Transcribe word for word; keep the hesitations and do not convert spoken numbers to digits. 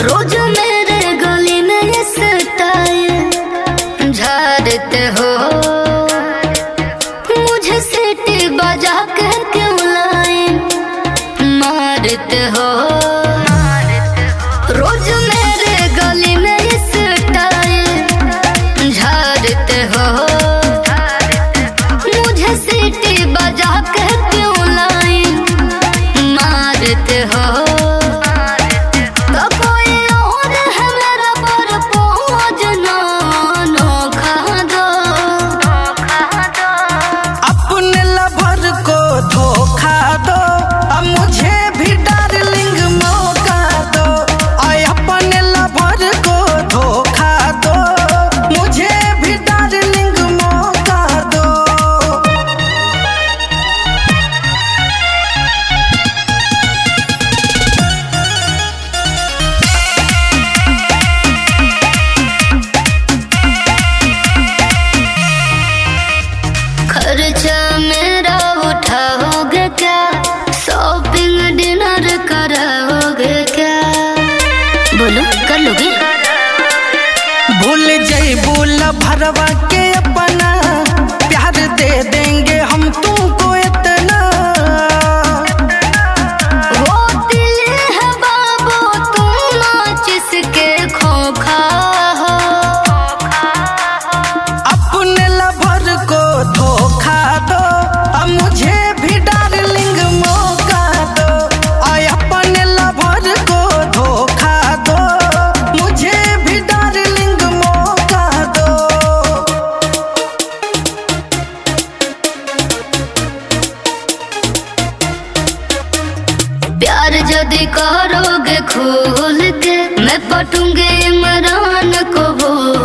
रोज मेरे गली में ये स्टाइल झाड़ते हो, मुझे सीटी बजा के क्यों लाइन मारते हो। रोज मेरे गली में ये स्टाइल झाड़ते हो, मुझे सीटी बजा के क्यों लाइन मारते हो। खर्चा मेरा उठाओगे क्या, शॉपिंग डिनर कराओगे क्या, बोलो कर लोगे। भूल जाई बोल भरवा के अपना प्यार दे देंगे हम तुमको इतना। वो दिल है बाबू तुम जिसके खोखा हो, अपने लवर को धोखा दो अब मुझे भी डार्लिंग मौका दो। आय अपने लवर को धोखा दो मुझे भी डार्लिंग मौका दो। प्यार यदि करोगे खोल के मैं पटूंगे इमरान को बोल